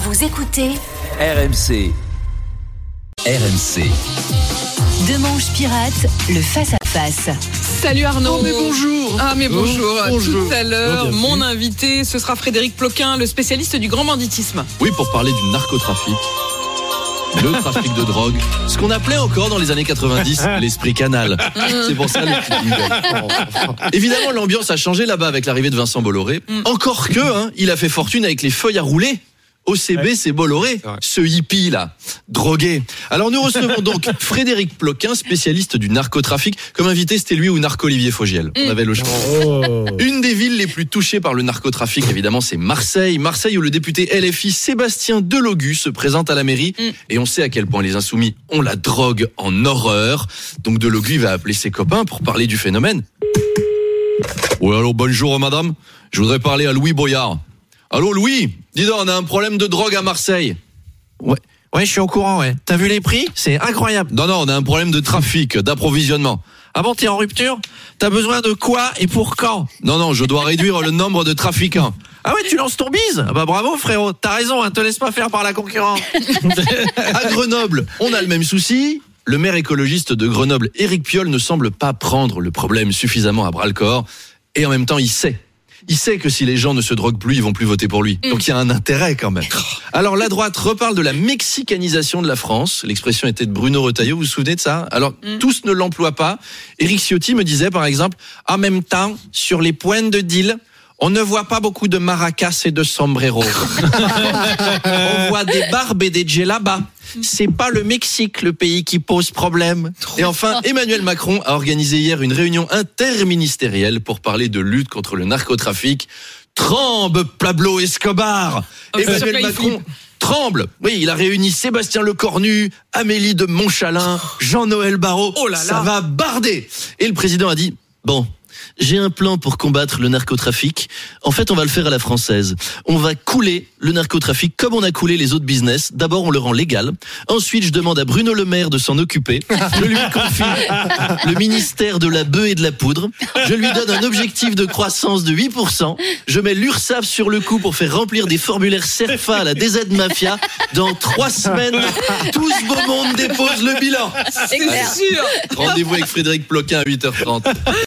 Vous écoutez RMC. Demanche Pirate, le face-à-face. Salut Arnaud. Mais bonjour. Bonjour. Bonjour. Tout à l'heure, Bienvenue. mon invité, ce sera Frédéric Ploquin, le spécialiste du grand banditisme. Oui, pour parler du narcotrafic. Le trafic de drogue. Ce qu'on appelait encore dans les années 90 l'esprit canal. C'est pour ça le petit jingle. Évidemment, l'ambiance a changé là-bas avec l'arrivée de Vincent Bolloré. Encore que, il a fait fortune avec les feuilles à rouler. OCB, c'est Bolloré, ce hippie là, drogué. Alors nous recevons donc Frédéric Ploquin, spécialiste du narcotrafic. Comme invité, c'était lui ou Narco-Olivier Fogiel. On avait le choix. Une des villes les plus touchées par le narcotrafic, évidemment, c'est Marseille. Marseille où le député LFI Sébastien Delogu se présente à la mairie. Et on sait à quel point les insoumis ont la drogue en horreur. Donc Delogu va appeler ses copains pour parler du phénomène. Oui, allô, bonjour madame. Je voudrais parler à Louis Boyard. Allô Louis, dis donc, on a un problème de drogue à Marseille. Ouais, je suis au courant, ouais. T'as vu les prix ? C'est incroyable. Non, on a un problème de trafic, d'approvisionnement. Ah bon, t'es en rupture ? T'as besoin de quoi et pour quand ? Non, je dois réduire le nombre de trafiquants. Ah ouais, tu lances ton bise ? Ah bah bravo frérot, t'as raison, te laisse pas faire par la concurrence. À Grenoble, on a le même souci. Le maire écologiste de Grenoble, Éric Piolle, ne semble pas prendre le problème suffisamment à bras-le-corps. Et en même temps, il sait que si les gens ne se droguent plus, ils vont plus voter pour lui. Donc il y a un intérêt quand même. Alors la droite reparle de la mexicanisation de la France. L'expression était de Bruno Retailleau, vous vous souvenez de ça ? Alors tous ne l'emploient pas. Éric Ciotti me disait par exemple, en même temps, sur les points de deal, on ne voit pas beaucoup de maracas et de sombreros. On voit des barbes et des djellabas. C'est pas le Mexique le pays qui pose problème. Et enfin, Emmanuel Macron a organisé hier une réunion interministérielle pour parler de lutte contre le narcotrafic. Tremble Pablo Escobar. Emmanuel Macron tremble. Oui, il a réuni Sébastien Lecornu, Amélie de Montchalin, Jean-Noël Barrot. Oh là là. Ça va barder. Et le président a dit, bon, j'ai un plan pour combattre le narcotrafic. En fait, on va le faire à la française. On va couler le narcotrafic comme on a coulé les autres business. D'abord, on le rend légal. Ensuite, je demande à Bruno Le Maire de s'en occuper. Je lui confie le ministère de la bœuf et de la poudre. Je lui donne un objectif de croissance de 8%. Je mets l'URSSAF sur le coup pour faire remplir des formulaires CERFA à la DZ Mafia. Dans 3 semaines, tout ce beau monde dépose le bilan. C'est sûr. Rendez-vous avec Frédéric Ploquin à 8h30.